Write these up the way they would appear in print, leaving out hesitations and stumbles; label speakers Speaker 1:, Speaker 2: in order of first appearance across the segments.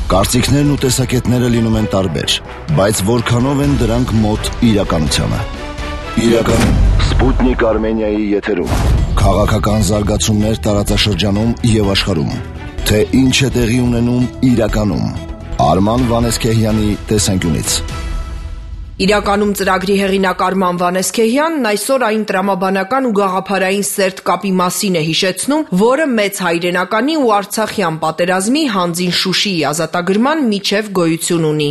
Speaker 1: Կարծիքներն ու տեսակետները լինում են տարբեր, բայց որքանով են դրանք մոտ իրականությանը։ Սպուտնիկ Արմենիայի եթերում, քաղաքական զարգացումներ տարածաշրջանում և աշխարհում, թե ինչ է տեղի ունենում իրականում, Արման Վանեսքեհյանի տեսանկյունից։
Speaker 2: Իրականում ծրագրի հեղինակ Արման Վանեսքեհյանն այսօր այն տրամաբանական ու գաղափարային սերտ կապի մասին է հիշեցնում, որը մեծ հայրենականի ու արցախյան պատերազմի հանձին Շուշիի ազատագրման միջև գոյություն ունի։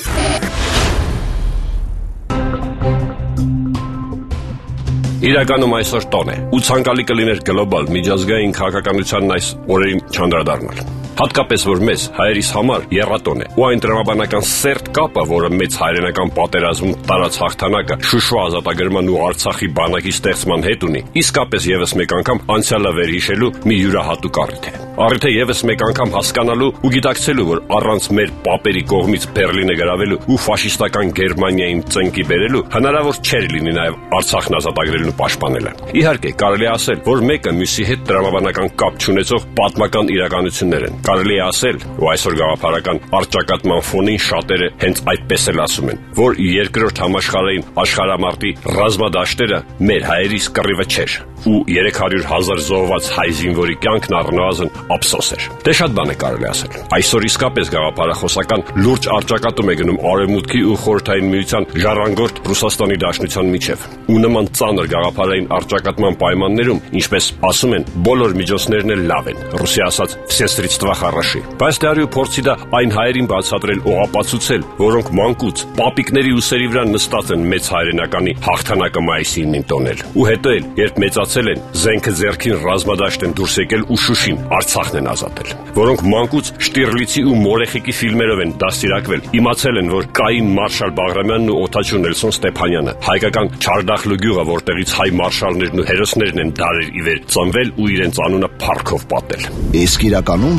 Speaker 3: Իրականում այսօր տոն է, ու ցանկալի կլիներ գլոբալ միջազգային քաղաքականությանն այս օրերին չանդրադառնալ։ Հատկապես որ մեզ հայերիս համար եռատոն է, ու այն տրամաբանական սերտ կապը, որը մեծ հայրենական պատերազմում տարած հաղթանակը Շուշու ազատագրման ու Արցախի բանակի ստեղծման հետ ունի, իսկապես եւս մեկ անգամ անցյալը վերհիշելու մի յուրահատուկ առիթ է։ Առիթը եւս մեկ անգամ հասկանալու ու գիտակցելու, որ առանց մեր պապերի կողմից Բեռլինը գրավելու ու ֆաշիստական Գերմանիային ծնկի բերելու հնարավոր չէր լինի նաեւ Արցախն ազատագրելն ու պաշտպանելը։ Իհարկե, կարելի է ասել, որ մեկը մյուսի հետ տրամաբանական կապ չունեցող պատմական իրականություններ են։ Կարելի է ասել, ու այսօր գաղափարական առճակատման ֆոնին շատերը հենց այդպես էլ ասում են, որ երկրորդ համաշխարհային աշխարհամարտի ռազմադաշտերը մեր հայերիս կռիվը չէր, ու 300,000 զոհված հայ զինվորի կյանքն առնվազն ափսոս էր։ Դե շատ բան է կարելի ասել։ Այսօր իսկապես գաղափարախոսական լուրջ առճակատում է գնում Արևմուտքի ու Խորհրդային Միության ժառանգորդ Ռուսաստանի Դաշնության միջև։ Ու նման ծանր գաղափարային առճակատման պայմաններում, ինչպես ասում են, բոլոր միջոցներն էլ լավ են։ Ռուսի ասած «Все средства хороши»։ Բայց դարի ու փորձի դա այն հայերին բացատրել ու ապացուցել, որոնք մանկուց պապիկների ուսերի վրա նստած են մեծ հայրենականի հաղթանակը մայիսի 9-ին տոնել։ Ու հետո էլ, երբ մեծացել են, զենքը ձեռքին ռազմադաշտ են դուրս եկել ու Շուշին, Արցախն են ազատել։ Որոնք մանկուց Շտիրլիցի ու Մորեխիկի ֆիլմերով են դաստիարակվել, իմացել են, որ կային Մարշալ Բաղրամյանն ու Օթաչու Նելսոն Ստեփանյանը, հայկական Չարդախլու գյուղը, որտեղից հայ մարշալներն ու հերոսներն են դարեր ի վեր ծնվել ու իրենց անունը փառքով պատել։
Speaker 1: Իսկ իրականում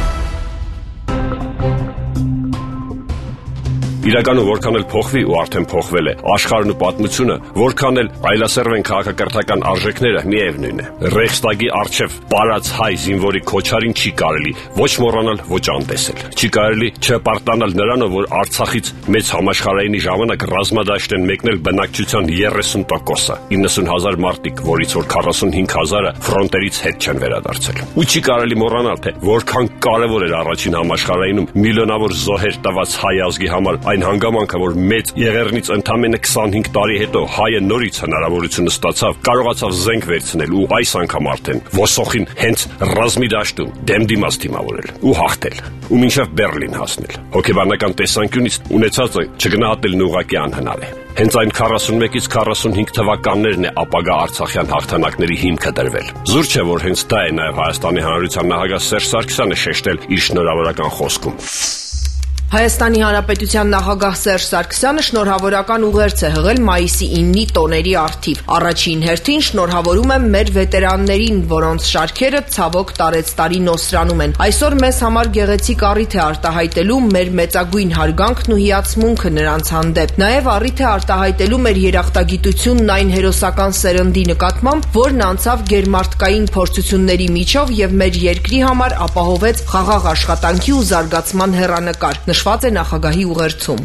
Speaker 3: Իրականում որքան էլ փոխվի ու արդեն փոխվել է աշխարհն ու պատմությունը, որքան էլ այլասերվ են քաղաքակրթական արժեքները, միևնույն է։ Ռեյխստագի առջև պարած հայ զինվորի քոչարին չի կարելի ոչ մոռանալ, ոչ անտեսել։ Չի կարելի չպարտանալ նրանով, որ Արցախից մեծ համաշխարհայինի ժամանակ ռազմադաշտ են մեկնել բնակչության 30%-ը, 90,000 մարդիկ, որից որ 45,000-ը ֆրոնտերից հետ չեն վերադարձել։ Ու չի կարելի մոռանալ, թե որքան կարևոր էր առաջին համաշխարհայինում միլիոնավոր զոհեր տված հայ ազգի համար այն հանգամանքը, որ մեծ եղեռնից ընդամենը 25 տարի հետո հայը նորից հնարավորությունը ստացավ, կարողացավ զենք վերցնել ու այս անգամ արդեն ոսոխին հենց ռազմի դաշտում դեմ դիմաց դիմավորել ու հաղթել ու մինչև Բեռլին հասնել։ Հոգեբանական տեսանկյունից ունեցածը չգնահատելն ուղղակի անհնար է։ Հենց այն 41-ից 45 թվականներն է ապագա արցախյան հաղթանակների հիմքը դրվել։ Զուր չէ, որ հենց դա է նաև Հայաստանի Հանրության նախագահ Սերժ Սարգսյանը շեշտել իր շնորհավորական խոսքում։
Speaker 2: Հայաստանի Հանրապետության նախագահ Սերժ Սարգսյանը շնորհավորական ուղերձ է հղել մայիսի 9-ի տոների առթիվ։ Առաջին հերթին շնորհավորում եմ մեր վետերաններին, որոնց շարքերը ցավոք տարեցտարի նոսրանում են։ Այսօր մեզ համար գեղեցիկ առիթ է արտահայտելու մեր մեծագույն հարգանքն ու հիացմունքը նրանց հանդեպ։ Նաև առիթ է արտահայտելու մեր երախտագիտությունն այն հերոսական սերնդի նկատմամբ, որն անցավ գերմարտկային փորձությունների միջով եւ մեր երկրի համար ապահովեց խաղաղ աշխատանքի ու զարգացման հեռանկար։ Նշված է նախագահի ուղերձում։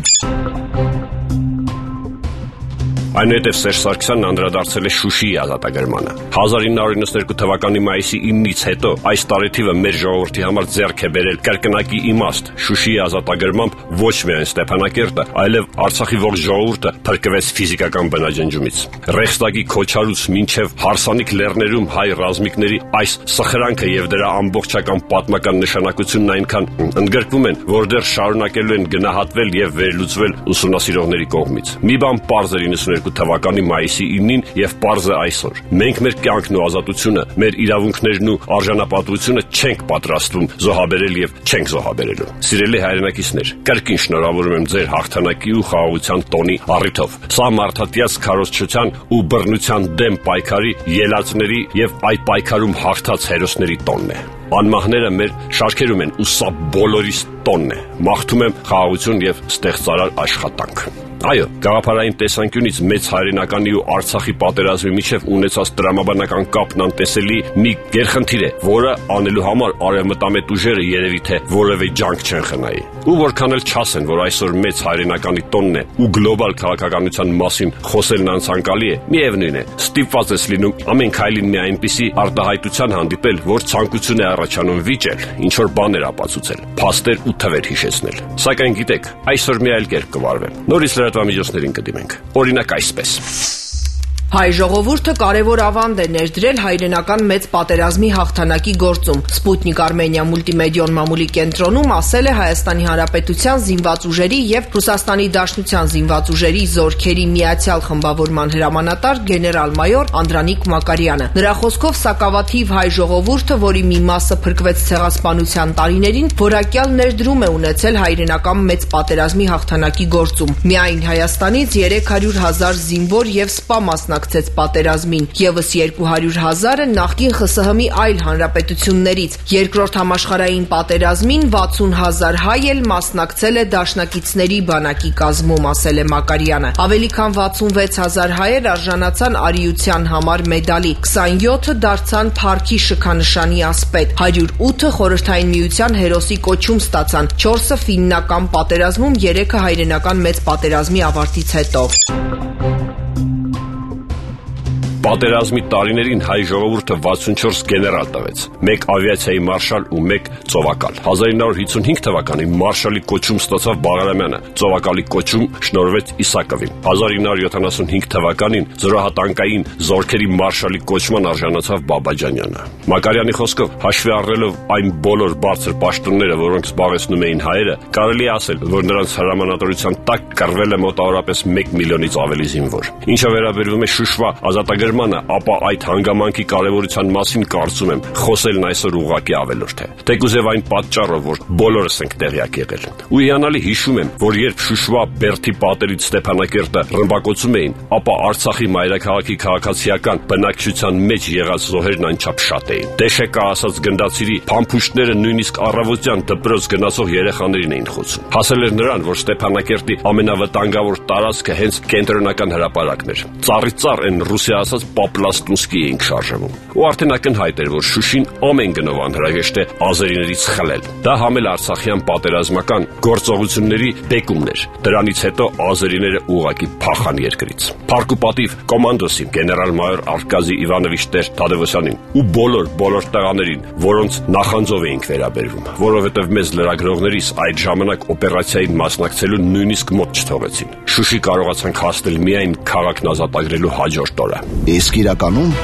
Speaker 3: Այնուհետև Սերժ Սարգսյանն անդրադարձել է Շուշիի ազատագրմանը։ 1992 թվականի մայիսի 9-ից հետո այս տարեթիվը մեր ժողովրդի համար ձեռք է բերել կրկնակի իմաստ։ Շուշիի ազատագրմամբ ոչ միայն Ստեփանակերտը, այլև Արցախի ողջ ժողովուրդը փրկվեց ֆիզիկական բնաջնջումից։ Ռեյխստագի քոչարուց մինչև Հարսանիք լեռներում հայ ռազմիկների այս սխրանքը եւ դրա ամբողջական պատմական նշանակությունն այնքան ընդգրկվում են, որ դեռ շարունակելու են գնահատվել եւ վերլուծվել ուսումնասիրողների կողմից։ Մի բան պարզ էր 92 թվականի մայիսի 9-ին եւ պարզ է այսօր։ Մենք մեր կյանքն ու ազատությունը, մեր իրավունքներն ու արժանապատվությունը չենք պատրաստվում զոհաբերել եւ չենք զոհաբերելու։ Սիրելի հայրենակիցներ, կրկին շնորհավորում եմ ձեր հաղթանակի ու խաղաղության տոնի առիթով։ Սա մարդատյաց քարոզչության ու բռնության դեմ պայքարի ելածների եւ այդ պայքարում հաղթած հերոսների տոնն է։ Անմահները մեր շարքերում են ու սա բոլորիս տոնն է։ Մաղթում եմ խաղաղություն եւ ստեղծարար աշխատանք։ Այո, գաղափարային տեսանկյունից մեծ հայրենականի ու Արցախի պատերազմի միջև ունեցած տրամաբանական կապն անտեսելի մի գերխնդիր է, որը անելու համար արևմտամետ ուժերը երևի թե որևէ ջանք չեն խնայի։ Ու որքան էլ չասեն, որ այսօր մեծ հայրենականի տոնն է ու գլոբալ քաղաքականության մասին խոսելն անցանկալի է, միևնույն է, ստիպված ես լինում ամեն քայլին մի այնպիսի արտահայտության հանդիպել, որ ցանկություն է առաջանում վիճել, ինչ որ բաներ ապացուցել, փաստեր ու թվեր հիշեցնել։ Սակայն գիտեք, այսօր մի այլ կերպ կվարվեն։ Նորից լրատվամիջոցներին կդիմենք։ Օրինակ այսպես.
Speaker 2: Հայ ժողովուրդը կարևոր ավանդ է ներդրել հայրենական մեծ պատերազմի հաղթանակի գործում։ Սպուտնիկ Արմենիա մուլտիմեդիոն մամուլի կենտրոնում ասել է Հայաստանի Հանրապետության զինված ուժերի եւ Ռուսաստանի Դաշնության զինված ուժերի զորքերի միացյալ խմբավորման հրամանատար գեներալ-մայոր Անդրանիկ Մակարյանը։ Նրա խոսքով սակավաթիվ հայ ժողովուրդը, որի մի մասը փրկվեց ցեղասպանության տարիներին, որակյալ ներդրում է ունեցել հայրենական մեծ պատերազմի հաղթանակի գործում։ Միայն Հայաստանից 300,000 զինվոր եւ սպա մասնակցեց պատերազմին, եւս 200,000-ը նախկին ԽՍՀՄ-ի այլ հանրապետություններից։ Երկրորդ համաշխարհային պատերազմին 60,000 հայ էլ մասնակցել է դաշնակիցների բանակի կազմում, ասել է Մակարյանը։ Ավելի քան 66,000 հայեր արժանացան արիության համար մեդալի, 27-ը դարձան Փառքի շքանշանի ասպետ, 108-ը Խորհրդային Միության հերոսի կոչում ստացան, 4-ը ֆիննական պատերազմում, 3-ը հայրենական մեծ պատերազմի ավարտից հետո։
Speaker 3: Պատերազմի տարիներին հայ ժողովուրդը 64 գեներալ տվեց, 1 ավիացիայի մարշալ ու 1 ծովակալ։ 1955 թվականին մարշալի կոչում ստացավ Բաղրամյանը, ծովակալի կոչում շնորհվեց Իսակովին։ 1975 թվականին զորահատանկային զորքերի մարշալի կոչման արժանացավ Բաբաջանյանը։ Մակարյանի խոսքով, հաշվի առնելով այն բոլոր բարձր պաշտոնները, որոնք զբաղեցնում էին հայերը, կարելի է ասել, որ նրանց հրամանատարության տակ կռվել է մոտավորապես 1 միլիոնից ավելի զինվոր։ Ինչը վերաբերվում է Շուշվա ազատագրմանը, ապա այդ հանգամանքի կարևորության մասին կարծում եմ խոսելն այսօր ուղղակի ավելորդ է։ Թեկուզև այն պատճառով, որ բոլորս ենք տեղյակ եղել։ Ու հիանալի հիշում եմ, որ երբ Շուշվա Բերդի պատերից Ստեփանակերտը ռմբակոծում էին, ապա Արցախի մայրաքաղաքի քաղաքացիական բնակչության մեջ եղած զոհերն անչափ շատ էին։ Դեշեկա ասած գնդացիրի փամփուշտները նույնիսկ առավոտյան դպրոց գնացող երեխաներին էին խոցում։ Հասել էր նրան, որ Ստեփանակերտի ամենավտանգավոր տարածքը հենց կենտրոնական հրապարակն էր։ Ծառից ծառ են ռուսիա ասած Պապլաստունսկի էինք շարժվում։ Ու արդեն ակնհայտ էր, որ Շուշին ամեն գնով անհրաժեշտ է ազերիներից խլել։ Դա համել արցախյան պատերազմական գործողությունների բեկումն էր։ Դրանից հետո ազերիները ուղղակի փախան երկրից։ Փառք ու պատիվ կոմանդոսին, գեներալ-մայոր Արկադի Իվանովիչ Թադևոսյանին ու բոլոր տղաներին, որոնց նախանձով էինք վերաբերվում, որովհետև մեզ լրագրողներիս այդ ժամանակ օպերացիային մասնակցելու նույնիսկ մոտ չթողեցին։ Շուշի կարողացանք հասնել միայն քաղաքն ազատագրելու հաջորդ օրը։
Speaker 1: Իսկ իրականում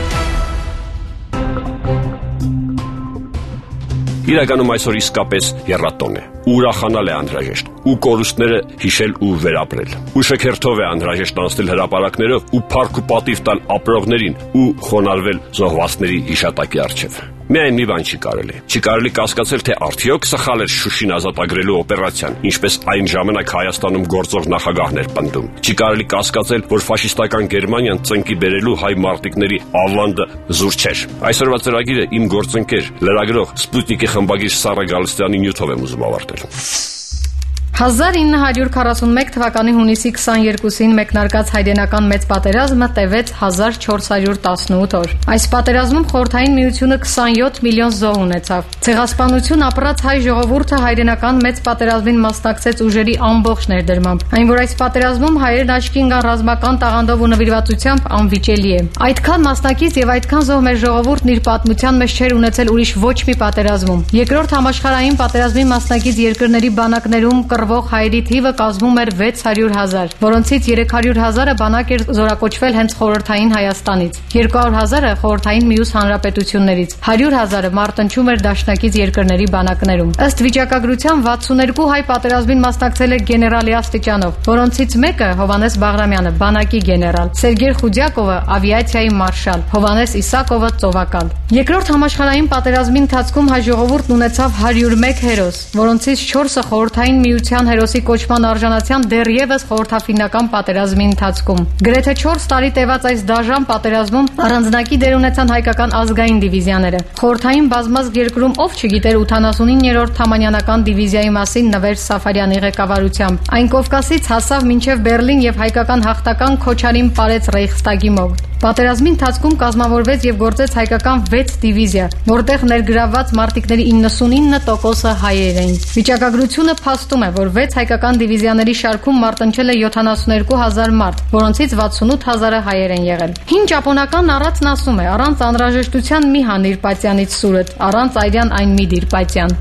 Speaker 3: այսօր իսկապես եռատոն է։ Ուրախանալ է անհրաժեշտ, ու կորուստները հիշել ու վերապրել։ Ու շքերթով է անհրաժեշտ անցնել հրապարակներով ու փառք ու պատիվ տալ ապրողներին ու խոնարհվել զոհվածների հիշատակի առջև։ Միայն մի բան չի կարելի։ Չի կարելի կասկածել, թե արդյոք սխալ էր Շուշին ազատագրելու օպերացիան, ինչպես այն ժամանակ Հայաստանում գործող նախագահն էր պնդում։ Չի կարելի կասկածել, որ ֆաշիստական Գերմանիան ծնկի բերելու հայ մարտիկների ավանդը զուր չէր։ Այսօրվա ծրագիրը իմ գործընկեր, լրագրող Սպուտնիկի խմբագիր Սառա Գալստյանի նյութով եմ ուզում ավարտել։
Speaker 4: 1941 թվականի հունիսի 22-ին մեկնարկած հայրենական մեծ պատերազմը տևեց 1418 օր։ Այս պատերազմում Խորհրդային Միությունը 27 միլիոն զոհ ունեցավ։ Ցեղասպանություն ապրած հայ ժողովուրդը հայրենական մեծ պատերազմին մասնակցեց ուժերի ամբողջ ներդրմամբ։ Այն որ այս պատերազմում հայերն աչքի ընկան ռազմական տաղանդով ու նվիրվածությամբ անվիճելի է։ Այդքան մասնակից եւ այդքան զոհ մեր ժողովուրդն իր պատմության մեջ չէր ունեցել ուրիշ ոչ մի պատերազմում։ Երկրորդ համաշխարհային պատերազմի մասնակից երկրների բանակներում հայերի թիվը կազմում էր 600,000, որոնցից 300,000-ը բանակ էր զորակոչվել հենց խորհրդային Հայաստանից, 200,000-ը խորհրդային մյուս հանրապետություններից, 100,000-ը մարտնչում էր դաշնակից երկրների բանակներում։ Ըստ վիճակագրության 62 հայ պատերազմին մասնակցել է գեներալի աստիճանով, որոնցից մեկը Հովհաննես Բաղրամյանը, բանակի գեներալ, Սերգեյ Խուդյակովը ավիացիայի մարշալ, Հովհաննես Իսակովը ծովակալ։ Երկրորդ համաշխարհային պատերազմի ընթացքում հայ ժողովուրդն ունեցավ 101 հերոս, որոնցից 4-ը խորհրդային միության պետության հերոսի կոչման արժանացան դեռևս խորհրդաֆինական պատերազմի ընթացքում։ Գրեթե 4 տարի տևած այս դաժան պատերազմում առանձնակի դեր ունեցան հայկական ազգային դիվիզիաները։ Խորհրդային բազմազգ երկրում ով չգիտեր 89-րդ Թամանյանական դիվիզիայի մասին Նվեր Սաֆարյանի ղեկավարությամբ։ Այն Կովկասից հասավ մինչև Բերլին եւ հայկական հաղթական Քոչարին պարեց Ռեյխստագի մոտ։ Պատերազմի ընթացքում կազմավորվեց եւ գործեց հայկական 6 դիվիզիա, որտեղ ներգրավված մարտիկների 99%-ը հայեր էին։ Վիճակագրությունը փաստում է, որ 6 հայկական դիվիզիաների շարքում մարտնչել է 72000 մարդ, որոնցից 68000-ը հայեր են եղել։ Հին ճապոնական առածն ասում է. առանց անհրաժեշտության մի հանիր պատյանից սուրդ, առանց այրյան այն մի դիր պատյան։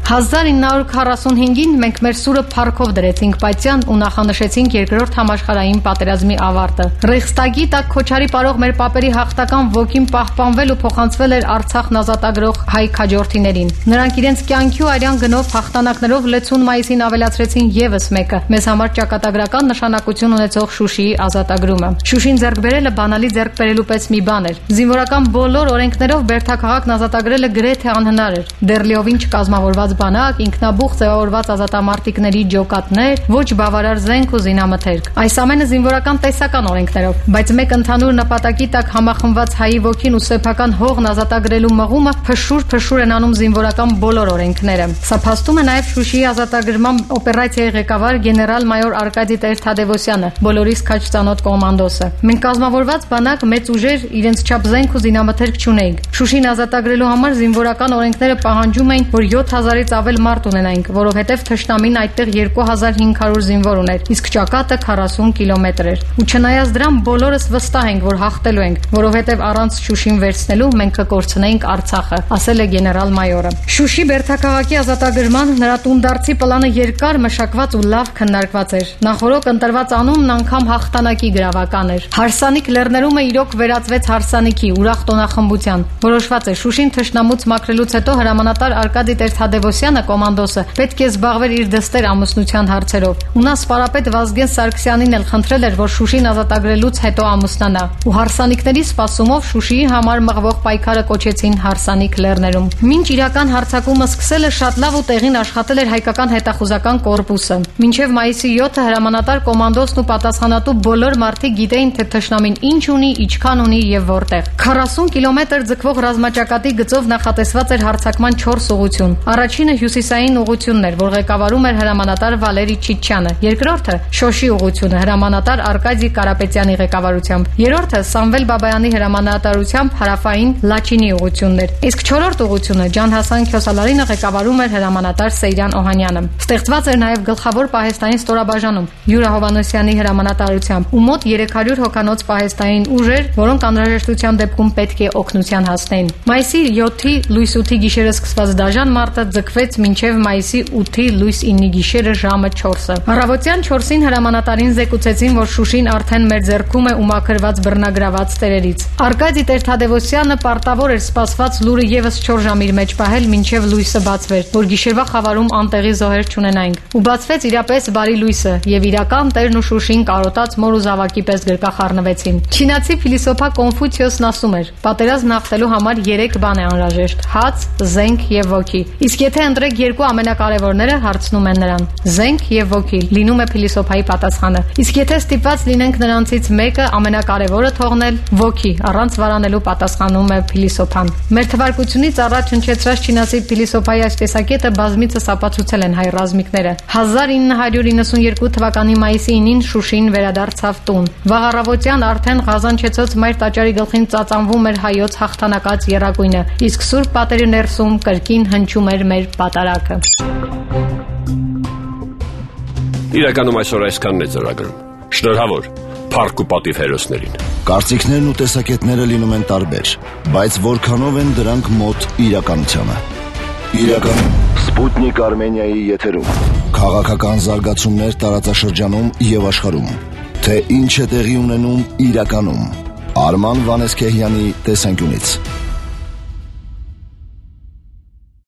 Speaker 4: 1945-ին մենք մեր սուրը փառքով դրեցինք պատյան ու նախանշեցինք երկրորդ համաշխարհային պատերազմի ավարտը։ Ռեյխստագի տակ Քոչարի պարող մեր պապերի հաղթական ոգին պահպանվել ու փոխանցվել էր Արցախն ազատագրող հայ քաջորդիներին։ Նրանք իրենց կյանքի ու արյան գնով հաղթանակներով լեցուն մայիսին ավելացրեցին եւս մեկը՝ մեզ համար ճակատագրական նշանակություն ունեցող Շուշիի ազատագրումը։ Շուշին ձեռք բերելը բանալի ձեռք բերելու պես մի բան էր։ Զինվորական բոլոր օրենքներով Բերդաքաղաքն ազատագրելը գրեթե անհնար էր։ Դեռ լիովին չկազմավորված բանակ, ինքնաբուխ ձևավորված ազատամարտիկների ջոկատներ, ոչ բավարար զենք ու զինամթերք։ Այս ամենը զինվորական տեսական օրենքներով, բայց մեկ ընդհանուր նպատակի տակ համախմբված հայի ոգին ու սեփական հողն ազատագրելու մղումը փշուր են անում զինվորական բոլոր օրենքները։ Սա փաստում է նաև Շուշիի ազատագրման օպերացիայի ղեկավար գեներալ-մայոր Արկադի Տեր-Թադևոսյանը, բոլորիս քաջ ծանոթ կոմանդոսը։ Մենք կազմավորված բանակ մեծ ուժեր իրենց չափ զենք ու զինամթերք չունեինք։ Շուշին ազատագրելու համար զինվորական օրենքները պահանջում էին, որ 7000-ից ավել մարդ ունենայինք, որովհետև թշնամին այդտեղ 2500 զինվոր ուներ, իսկ ճակատը 40 կիլոմետր էր։ Ու չնայած դրան բոլորս վստահ ենք, որ հաղթելու ենք, որովհետև առանց Շուշին վերցնելու մենք կկորցնեինք Արցախը, ասել է գեներալ-մայորը։ Շուշի Բերդաքաղաքի ազատագրման նրա տունդարձի պլանը երկար մշակված ու լավ քննարկված էր։ Նախորոք ընտրված անունն անգամ հաղթանակի գրավական էր։ Հարսանիք լեռներումը իրոք վերածվեց հարսանիքի ուրախ տոնախմբության։ Որոշված է Շուշին թշնամուց մաքրելուց հետո հրամանատար Արկադի Տեր-Թադևոսյանը, կոմանդոսը, պետք է զբաղվեր իր դստեր ամուսնության հարցերով։ Ու նա սպարապետ Վազգեն Սարգսյանին էլ խնդրել էր, որ Շուշին ազատագրելուց հետո ամուսնանա։ Ու հարսանիքների սպասումով Շուշիի համար մղվող պայքարը կոչեցին Հարսանիք լեռներում։ Մինչ իրական հարձակումը սկսելը շատ լավ ու տեղին աշխատել էր հայկական հետախուզական կորպուսը։ Մինչև մայիսի 7-ը հրամանատար կոմանդոսն ու պատասխանատու բոլոր մարդիկ գիտեին, թե թշնամին ինչ ունի, ինչքան ունի եւ որտեղ։ 40 կիլոմետր ձգվող ռազմաճակատի գծով նախատեսված էր հարձակման 4 ուղղություն։ Առաջինը հյուսիսային ուղղությունն էր, որ ղեկավարում էր հրամանատար Վալերի Չիչյանը։ Երկրորդը Շոշի ուղղությունը, հրամանատար Արկադի Կարապետյանի ղեկավարությամբ։ Երրորդը Սամվել Բաբայանի հրամանատարությամբ հարավային Լաչինի ուղղությունն էր։ Իսկ 4-րդ ուղղությունը Ջան Հասան Քյոսալարինը ղեկավարում էր հրամանատար Սեյրան Օհանյանը։ Ստեղծված էր նաև գլխավոր պահեստային ստորաբաժանում Յուրա Հովանոսյանի հրամանատարությամբ ու մոտ 300 հոգանոց պահեստային ուժեր, որոնք անհրաժեշտության դեպքում պետք է օգնության հասնեին։ Մայիսի 7-ի լույս 8-ի գիշերը սկսված դաժան մարտը ձգվեց մինչև մայիսի 8-ի լույս 9-ի գիշերը ժամը 4-ը։ Առավոտյան 4-ին հրամանատարին զեկուցեցին, որ Շուշին արդեն մեր ձեռքում է ու մաքրված բռնագրաված տերերից։ Արկադի Տեր-Թադևոսյանը պարտավոր էր սպասված լուրը եւս 4 ժամ իր մեջ պահել մինչև լույսը բացվեր, որ գիշերվա խավարում անտեղի զոհեր չունենայինք։ Ու բացվեց իրապես բարի լույսը, եւ իրական Տերն ու Շուշին կարոտած մոր ու զավակի պես գրկախառնվեցին։ Չինացի փիլիսոփա Կոնֆուցիոսն ասում էր. պատերազմ հաղթելու համար 3 բան է անհրաժեշտ՝ հաց, զենք եւ ոգի։ Իսկ եթե ընտրեք երկու ամենակարևորները, հարցնում են նրան. զենք եւ ոգի, լինում է փիլիսոփայի պատասխանը։ Իսկ եթե ստիպված լինենք նրանցից մեկը, ամենակարևորը թողնել, ոգի, առանց վարանելու, պատասխանում է փիլիսոփան։ Մեր թվարկությունից առաջ հնչեցրած չինացի փիլիսոփայի այս տեսակետը բազմիցս ապացուցել են հայ ռազմիկները։ 1992 թվականի մայիսի 9-ին Շուշին վերադարձավ տուն։ Վաղ առավոտյան արդեն Ղազանչեցոց Մայր տաճարի գլխին ծածանվում էր հայոց հաղթանակած եռակույնը, իսկ Սուրբ Պատերի ներսում կրկին հնչում էր մեր պատարակը։
Speaker 3: Իրականում այսօր այսքանն է ծրագրում։ Շնորհավոր փառք ու պատիվ հերոսներին։
Speaker 1: Կարծիքներն ու տեսակետները լինում են տարբեր, բայց որքանով են դրանք մոտ իրականությանը։ Սպուտնիկ Արմենիայի եթերում քաղաքական զարգացումներ տարածաշրջանում եւ աշխարհում, թե ինչ է տեղի ունենում իրականում։ Արման Վանեսքեհյանի տեսանկյունից։